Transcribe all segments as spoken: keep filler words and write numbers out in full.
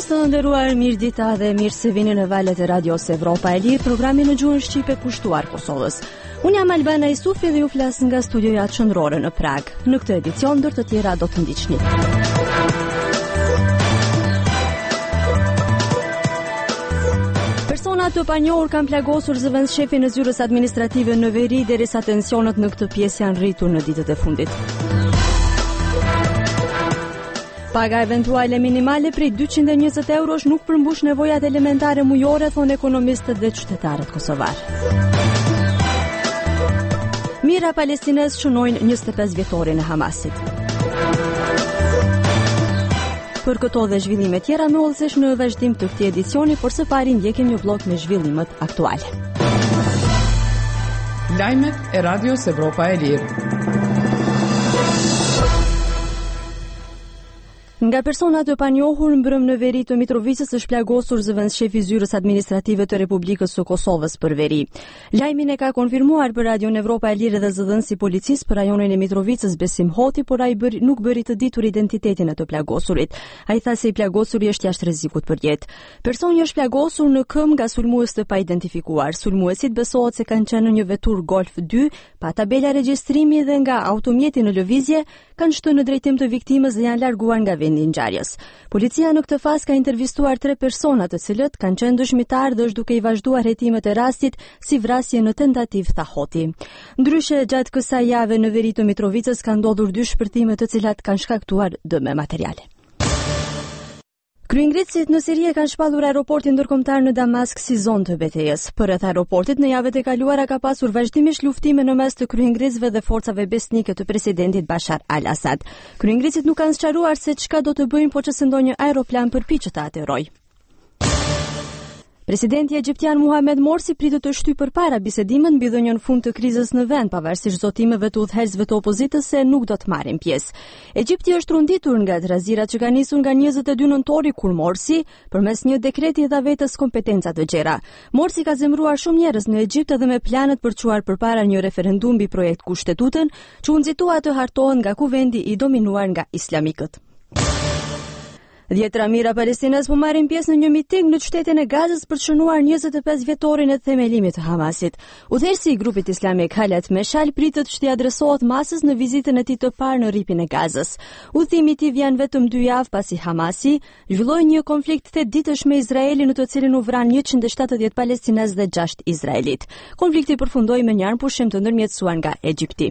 Të nderuar, mirë dita dhe mirë se vini në valët e Radios Evropa e Lirë, programi në gjuhën shqipe pushtuar Kosovës. Unë jam Albana Isufi dhe ju flas nga studioja qendrore në Prag. Në këtë edicion ndër të tjera do të ndiqni. Persona të panjohur kanë plagosur zëvendësshefin e zyrës administrative në veri derisa tensionet në këtë pjesë janë rritur në ditët e fundit. Paga eventuale minimale prej dyqind e njëzet eurosh nuk përmbush nevojat elementare mujore, thonë ekonomistët dhe qytetarët kosovar. Mira palestines shënojnë njëzet e pesë vjetorin e Hamasit. Për këto dhe zhvillime tjera me ullësesh në vazhdim të këtij edicioni, por së pari ndjekim një vlog me zhvillimet aktuale. Lajmet e Radios Evropa e Lirë. Nga persona të panjohur mbrëm në veri të Mitrovicës është plagosur zëvendëshefi i zyrës administrative të Republikës së Kosovës për veri. Lajmin e ka konfirmuar për Radion Evropa e Lirë dhe zëdhënësi i policisë për rajonin e Mitrovicës Besim Hoti, por ai bër, nuk bëri të ditur identitetin e të plagosurit. Ai tha se i plagosuri është jashtë rrezikut për jetë. Personi është plagosur në këmbë nga sulmues të paidentifikuar. Sulmuesit besohet se kanë qenë në një vetur Golf dy, pa tabela regjistrimi dhe nga automjeti në lëvizje kanë shtuar në drejtim të viktimës dhe janë larguar nga vendi i ngjarjes. Policia në këtë fazë ka intervistuar tre persona të cilët kanë qenë dëshmitar dhe është duke i vazhduar hetimet e rastit si vrasje në tentativë, tha Hoti. Ndryshe, gjatë kësaj jave në veri të Mitrovicës ka ndodhur dy shpërthime të cilat kanë shkaktuar dëme materiale. Kryengritësit në Siri kanë shpallur aeroportin ndërkombëtar në Damask si zonë të betejës. Përreth aeroportit në javët e kaluara ka pasur vazhdimisht luftime në mes të kryengritësve dhe forcave besnike të presidentit Bashar al-Assad. Kryengritësit nuk kanë sqaruar se çka do të bëjnë po që se ndonjë aeroplan përpiqet të aterojë. Presidenti egjiptian Muhamet Morsi pritet të shtyjë përpara bisedimën mbi dhënien fund të krizës në vend, pavarësisht zotimeve të udhëheqësve të opozitës se nuk do të marrin pjesë. Egjipti është runditur nga trazirat që kanë nisur nga njëzet e dy nëntori kur Morsi, përmes një dekreti dha vetes kompetenca të gjera. Morsi ka zemëruar shumë njerëz në Egjipt edhe me planet për çuar përpara një referendum mbi projekt kushtetutën, që u nxitua të hartohen nga kuvendi i dominuar nga islamikët. Dhjetra mijëra palestinez po marrin pjesë në një miting në qytetin e Gazës për të shënuar njëzet e pesë vjetorin e themelimit të Hamasit. Udhëheqësi i grupit islamik Khaled Meshal pritet të adresohet masës në vizitën e tij të parë në rripin e Gazës. Udhëtimi i tij vjen vetëm dy javë pasi Hamasi zhvilloi një konflikt tetë ditësh me Izraelin në të cilin u vran njëqind e shtatëdhjetë palestinez dhe gjashtë izraelit. Konflikti përfundoi me një armpushim të ndërmjetësuar nga Egjipti.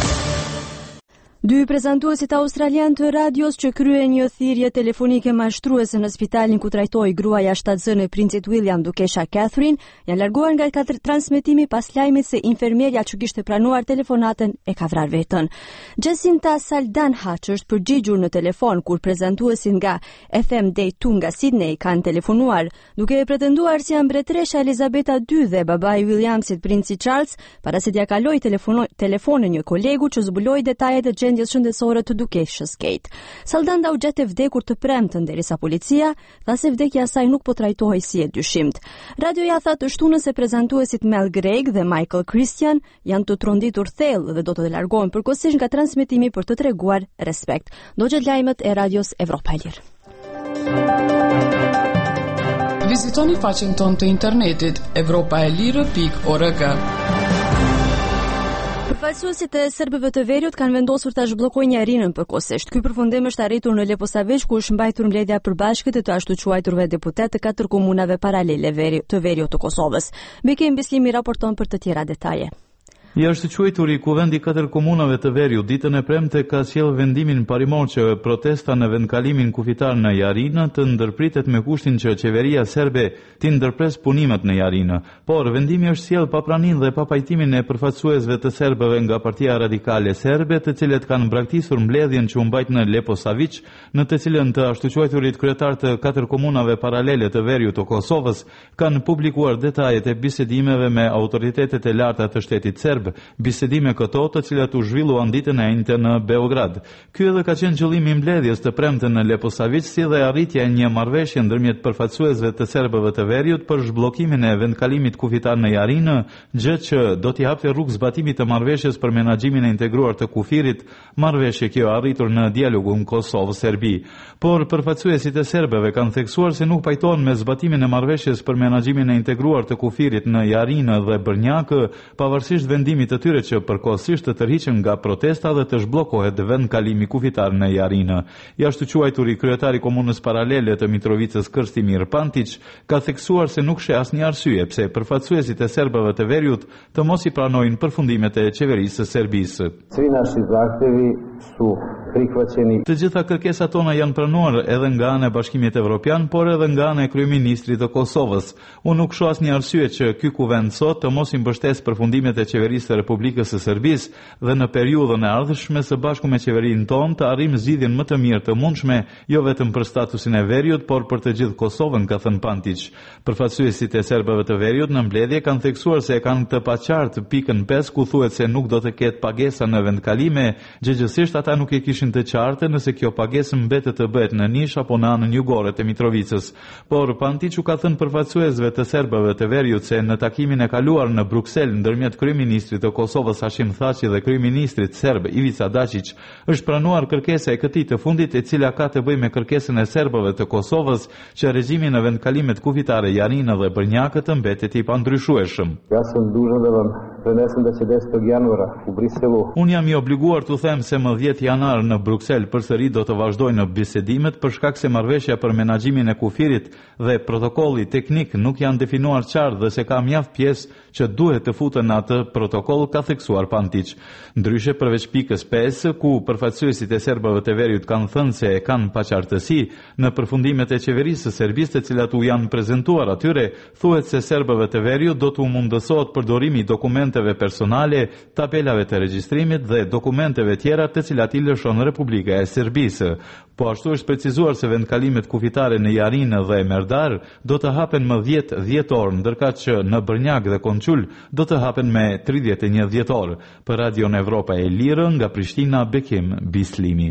Dy prezantuesit australian të radios që krye një thirrje telefonike mashtruese në spitalin ku trajtohej gruaja shtatzëne e princit William, dukesha Catherine, janë larguar nga transmetimi pas lajmit se infermierja që kishte pranuar telefonatën e ka vrarë veten. Jacinta Saldanha, që është përgjigjur në telefon kur prezantuesit nga F M Day two nga Sydney kanë telefonuar, duke e pretenduar si mbretëresha Elizabeta the second dhe babai i Williamsit, princi Charles, para se t'ia kaloi telefonin një kolegu që zbuloi detajet e gjendjes shëndetësore të dukeshës Kate. Saldanda u gjet e vdekur të premten derisa policia tha se vdekja e saj nuk po trajtohej si e dyshimt. Radioja tha të shtunën se prezantuesit Mel Gregg dhe Michael Christian janë të tronditur thellë dhe do të largohen përkohësisht nga transmetimi për të treguar respekt. Do gjet lajmet e Radios Evropa e Lirë. Vizitoni faqen tonë të internetit evropa e lirë pikë org. Përfaqësuesit e serbëve të Veriut kanë vendosur ta zhbllokojnë një arinën përkohësisht. Ky përfundim është arritur në Leposavić, ku është mbajtur mbledhja e përbashkët e të ashtu quajturve deputet të katër komunave paralele veri, të Veriut të Kosovës. Bekim Bislimi raporton për të tjera detaje. I është quajtur i kuvendi katër komunave të Veriut ditën e premte ka sjell vendimin parimor që protesta në vendkalimin kufitar në Jarinë të ndërpritet me kushtin që qeveria serbe t'i ndërpres punimet në Jarinë. Por vendimi është sjell pa praninë dhe pa pajtimin e përfaqësuesve të serbëve nga Partia Radikale Serbe, të cilët kanë braktisur mbledhjen që u mbajt në Leposavić, në të cilën të ashtu quajturit kryetar të katër komunave paralele të Veriut të Kosovës kanë publikuar detajet e bisedimeve me autoritetet e larta të shtetit serb serb, bisedime këto të cilat u zhvilluan ditën e njëjtë në Beograd. Ky edhe ka qenë qëllimi i mbledhjes të premten në Leposavić, si dhe arritja e një marrëveshje ndërmjet përfaqësuesve të serbëve të Veriut për zhbllokimin e vendkalimit kufitar në Jarinë, gjë që do t'i hapte rrugë zbatimit të marrëveshjes për menaxhimin e integruar të kufirit, marrëveshje kjo arritur në dialogun Kosovë-Serbi. Por përfaqësuesit e serbëve kanë theksuar se nuk pajtohen me zbatimin e marrëveshjes për menaxhimin e integruar të kufirit në Jarinë dhe Brnjak, pavarësisht vendimit të tyre që përkohësisht të tërhiqen nga protesta dhe të zhbllokohet vendkalimi kufitar në Jarinë. Jashtë quajturi kryetari komunës paralele të Mitrovicës Krstimir Pantić ka theksuar se nuk sheh asnjë arsye pse përfaqësuesit e serbëve të Veriut të mos i pranojnë përfundimet e qeverisë së Serbisë. Të gjitha kërkesat tona janë pranuar edhe nga ana e Bashkimit Evropian, por edhe nga ana e kryeministrit të Kosovës. Unë nuk shoh asnjë arsye që ky kuvend sot të mos i mbështesë përfundimet e qeverisë së Republikës së Serbisë dhe në periudhën e ardhshme së bashku me qeverinë tonë të arrijmë zgjidhjen më të mirë të mundshme, jo vetëm për statusin e Veriut, por për të gjithë Kosovën, ka thënë Pantić. Përfaqësuesit e serbëve të Veriut në mbledhje kanë theksuar se kanë të paqartë pikën pesë ku thuhet se nuk do të ketë pagesa në vendkalime, gjëgjësisht ata nuk e kishin të qartë nëse kjo pagesë mbetet të bëhet në Nish apo në anën jugore të Mitrovicës. Por Pantić u ka thënë përfaqësuesve të serbëve të Veriut se në takimin e kaluar në Bruksel ndërmjet kryeministrit të Kosovës Hashim Thaçi dhe kryeministrit serb Ivica Dačić është pranuar kërkesa e këtij të fundit, e cila ka të bëjë me kërkesën e serbëve të Kosovës që regjimi në vendkalimet kufitare Jarinë dhe Brnjak të mbetet i pandryshueshëm. Unë jam i obliguar të them se më dhjetë janar në Bruksel përsëri do të vazhdojnë bisedimet për shkak se marrëveshja për menaxhimin e kufirit dhe protokolli teknik nuk janë definuar qartë dhe se ka mjaft pjesë që duhet të futen në atë protokoll, ka theksuar Pantić. Ndryshe përveç pikës pesë, ku përfaqësuesit e serbëve të Veriut kanë thënë se e kanë paqartësi në përfundimet e qeverisë së Serbisë të cilat u janë prezantuar atyre, thuhet se serbëve të Veriut do të mundësohet përdorimi i dokumenteve personale, tabelave të regjistrimit dhe dokumenteve tjera të cilat i lëshon Republika e Serbisë. Po ashtu është precizuar se vendkalimet kufitare në Jarinë dhe Merdar do të hapen më dhjetë dhjetor, ndërkaq që në Brnjak dhe Konçul do të hapen me tridhjetë e një dhjetor. Për Radion Evropa e Lirë, nga Prishtina, Bekim Bislimi.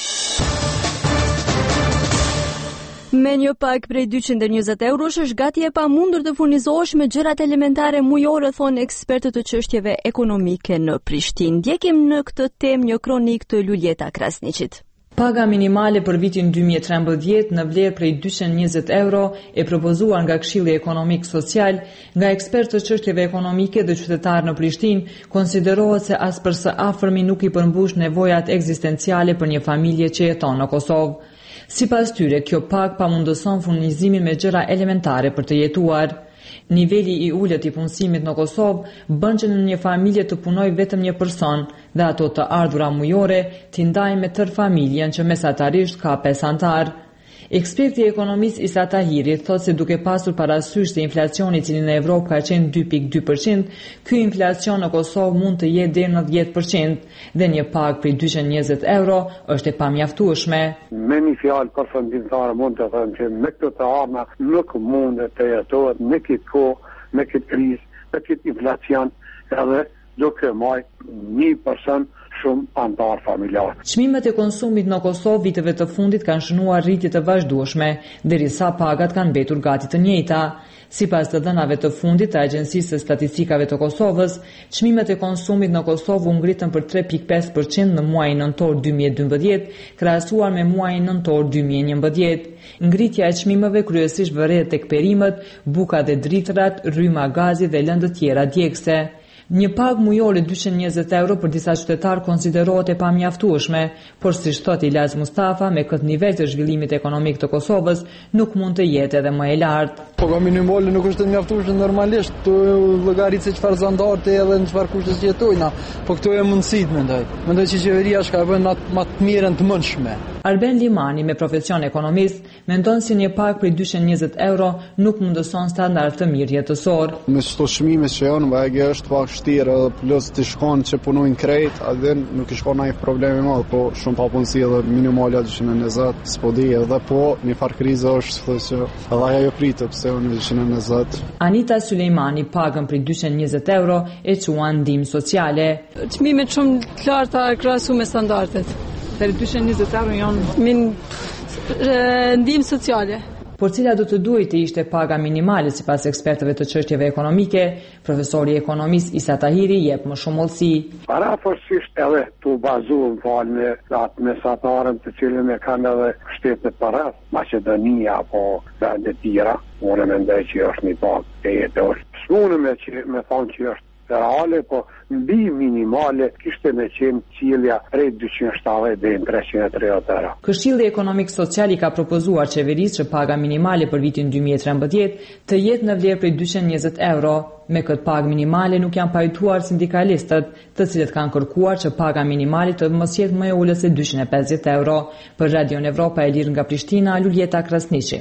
Me një pak prej dyqind e njëzet eurosh është gati e pamundur të furnizohesh me gjërat elementare mujore, thonë ekspertët të çështjeve ekonomike në Prishtinë. Ndjekim në këtë temë një kronik të Luljeta Krasniqit. Paga minimale për vitin dy mijë e trembëdhjetë në vlerë prej dyqind e njëzet euro e propozuar nga Këshilli Ekonomik Social, nga ekspertë të çështjeve ekonomike dhe qytetarë në Prishtinë, konsiderohet se as për së afërmi nuk i përmbush nevojat ekzistenciale për një familje që jeton në Kosovë. Sipas tyre, kjo pagë pamundëson furnizimin me gjëra elementare për të jetuar. Niveli i ulët i punësimit në Kosovë bën që në një familje të punojë vetëm një person dhe ato të ardhura mujore t'i ndajnë me tërë familjen që mesatarisht ka pesë antar. Eksperti i ekonomisë Isa Tahiri thotë se duke pasur parasysh se inflacioni i cili në Evropë ka qenë dy pikë dy përqind, ky inflacion në Kosovë mund të jetë deri në dhjetë përqind dhe një pagë prej dyqind e njëzet euro është e pamjaftueshme. Me një fjalë përfundimtare mund të them që me këto të arma nuk mund të jetohet me këtë kohë, me këtë krizë, me këtë inflacion, edhe duke marrë një person shumë antar familjar. Çmimet e konsumit në Kosovë viteve të fundit kanë shënuar rritje të vazhdueshme, derisa pagat kanë mbetur gati të njëjta. Sipas të dhënave të fundit të Agjencisë së Statistikave të Kosovës, çmimet e konsumit në Kosovë u ngritën për tre pikë pesë përqind në muajin nëntor dy mijë e dymbëdhjetë, krahasuar me muajin nëntor dy mijë e njëmbëdhjetë. Ngritja e çmimeve kryesisht vërret tek perimet, buka dhe dritrat, rryma gazi dhe lëndë tjera djegëse. Një pagë mujore dyqind e njëzet euro për disa qytetarë konsiderohet e pamjaftueshme, por si thot Ilaz Mustafa, me këtë nivel të zhvillimit ekonomik të Kosovës nuk mund të jetë edhe më e lartë. Paga minimale nuk është e mjaftueshme normalisht, të llogarit se çfarë standarde edhe në çfarë kushte jetojnë, po këto janë mundësit mendoj. Mendoj që qeveria shka bën më të mirën të mundshme. Arben Limani, me profesion ekonomist, mendon se një pagë prej dyqind e njëzet euro nuk mundëson standard të mirë jetësor. Me çdo çmime që janë, ajo është pak vështirë, plus të shkon që punojnë krejt, atë nuk i shkon ndonjë problemi më, po shumë papunësi edhe minimale dyqin e njëzet, s'po di edhe po një farë krize është thotë që edhe ajo pritet pse unë dyqin e njëzet. Anita Sulejmani pagën për dyqin e njëzet euro e quan ndihmë sociale. Çmimet shumë të larta krahasu me standardet. Për dyqin e njëzet euro janë min ndihmë sociale. Por cila do të duhet të ishte paga minimale sipas ekspertëve të çështjeve ekonomike, profesori ekonomist Isa Tahiri jep më shumë hollësi. Paraforsisht edhe të bazuar fal me atë mesatarën të cilën e kanë edhe shtetet para, Maqedonia apo vende të tjera, unë mendoj që është një pagë e jetë. S'mundem me që me thonë që është reale, po mbi minimale kishte me qenë cilja rreth dyqin e shtatëdhjetë deri në treqind e tridhjetë euro. Këshilli Ekonomik Social i ka propozuar qeverisë që paga minimale për vitin dy mijë e trembëdhjetë të jetë në vlerë prej dyqin e njëzet euro. Me këtë pagë minimale nuk janë pajtuar sindikalistët, të cilët kanë kërkuar që paga minimale të mos jetë më e ulët se dyqin e pesëdhjetë euro. Për Radio Evropa e Lirë nga Prishtina, Luljeta Krasniqi.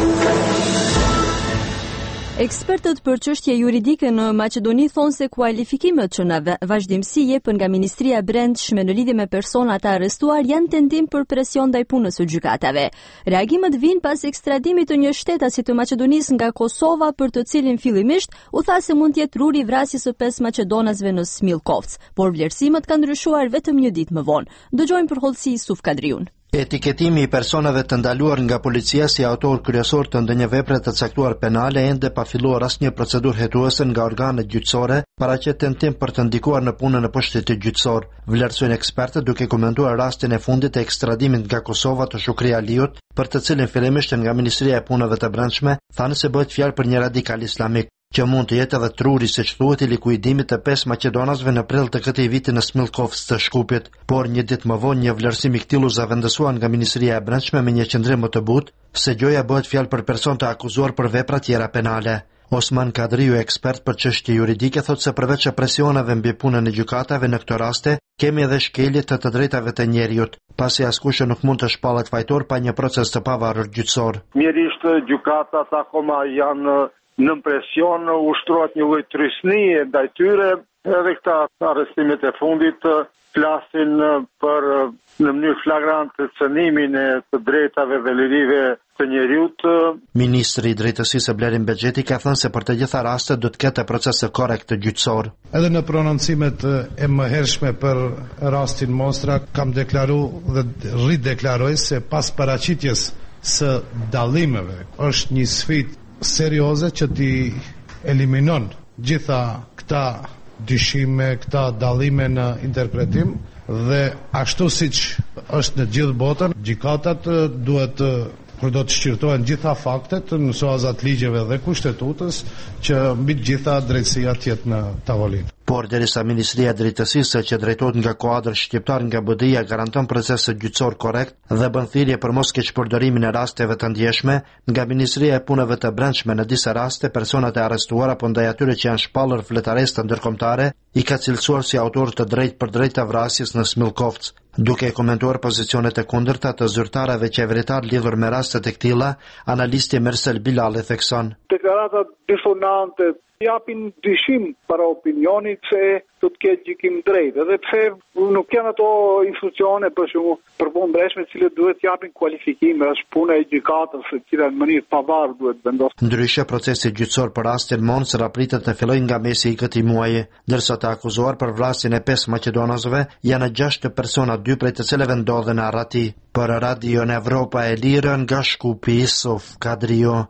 Ekspertët për çështje juridike në Maqedoni thonë se kualifikimet që në vazhdimsi jepen nga Ministria e Brendshme në lidhje me personat e arrestuar janë tendim për presion ndaj punës së gjykatave. Reagimet vijnë pas ekstradimit të një shtetasit të Maqedonisë nga Kosova, për të cilin fillimisht u tha se mund të jetë ruri i vrasjes së pesë maqedonasve në Smilkovc, por vlerësimet kanë ndryshuar vetëm një ditë më vonë. Dëgjojmë për hollësi Suf Kadriun. Etiketimi i personave të ndaluar nga policia si autor kryesor të ndonjë vepre të caktuar penale ende pa filluar asnjë procedurë hetuese nga organet gjyqësore, paraqet tentim për të ndikuar në punën e pushtetit gjyqësor. Vlerësojnë ekspertët duke komentuar rastin e fundit të ekstradimit nga Kosova të Shukri Aliut, për të cilin fillimisht nga Ministria e Punëve të Brendshme thanë se bëhet fjalë për një radikal islamik, që mund të jetë edhe truri siç thuhet i likuidimit të pesë maqedonasve në prill të këtij viti në Smilkovc të Shkupit, por një ditë më vonë një vlerësim i këtij u zavendësua nga Ministria e Brendshme me një qendrim më të butë se gjoja bëhet fjalë për person të akuzuar për vepra tjera penale. Osman Kadriu, ekspert për çështje juridike, thotë se përveç presioneve mbi punën e gjykatave në këtë raste, kemi edhe shkelje të të drejtave të njerëzit, pasi askush nuk mund të shpallet fajtor pa një proces të pavarur gjyqësor. Mjerisht gjykatat akoma janë në presion, ushtrohet një lloj trysnie ndaj tyre, edhe këta arrestimet e fundit flasin për në mënyrë flagrante cënimin e të drejtave dhe lirive të njerëzit. Ministri i Drejtësisë Blerim Bexheti ka thënë se për të gjitha rastet do të ketë proces korrekt gjyqësor. Edhe në prononcimet e mëhershme për rastin Mostra kam deklaruar dhe rideklaroj se pas paraqitjes së dallimeve është një sfidë serioze që ti eliminon gjitha këta dyshime, këta dallime në interpretim, dhe ashtu siç është në gjithë botën, gjykatat duhet, kur do të shqyrtohen gjitha faktet në bazat ligjeve dhe kushtetutës, që mbi të gjitha drejtësia të jetë në tavolinë. Por derisa Ministria e Drejtësisë që drejtohet nga kuadri shqiptar nga B D I-ja garanton proces gjyqësor korrekt dhe bën thirrje për mos keqpërdorimin e rasteve të ndjeshme, nga Ministria e Punëve të Brendshme në disa raste personat e arrestuar apo ndaj atyre që janë shpallur fletëresë ndërkombëtare i ka cilësuar si autor të drejtë për drejtë të vrasjes në Smilkovc. Duke komentuar pozicionet e kundërta të zyrtarëve qeveritar lidhur me rastet e këtilla, analisti Mersel Bilali thekson: Deklaratat disonante japin dyshim para opinionit se do të ketë gjykim drejt, edhe pse nuk janë ato institucione për shembull për punë brendshme të cilët duhet japin kualifikime, është puna e gjykatës se cila në mënyrë pavarur duhet vendosur. Ndryshe procesi gjyqësor për rastin Mons pritet të fillojë nga mesi i këtij muaji, ndërsa të akuzuar për vrasjen e pesë maqedonasve janë gjashtë persona, dy prej të cilëve ndodhen në arrati. Për Radio Evropa e Lirë nga Shkupi, Suf Kadrio.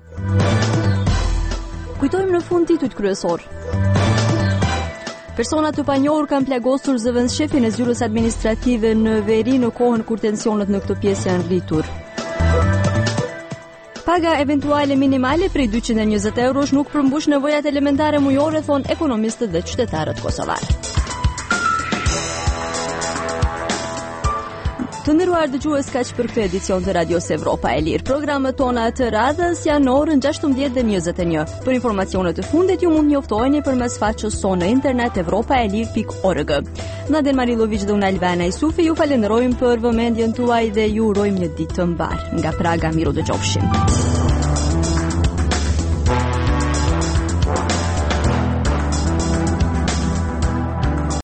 Kujtojmë në fund titujt kryesor. Persona të panjohur kanë plagosur zëvendësshefin e zyrës administrative në veri në kohën kur tensionet në këtë pjesë janë rritur. Paga eventuale minimale prej dyqin e njëzet eurosh nuk përmbush nevojat elementare mujore, thonë ekonomistët dhe qytetarët kosovar. Të nderuar dëgjues, kaq për këtë edicion të Radios Evropa e Lirë. Programet tona të radhës janë në orën gjashtëmbëdhjetë dhe njëzet e një. Për informacionet të fundit ju mund njoftoheni përmes faqes sonë në internet evropaelir pikë org. Naden Marilovic dhe unë Albana Isufi ju falenderojmë për vëmendjen tuaj dhe ju urojmë një ditë të mbar. Nga Praga, miru dëgjofshim.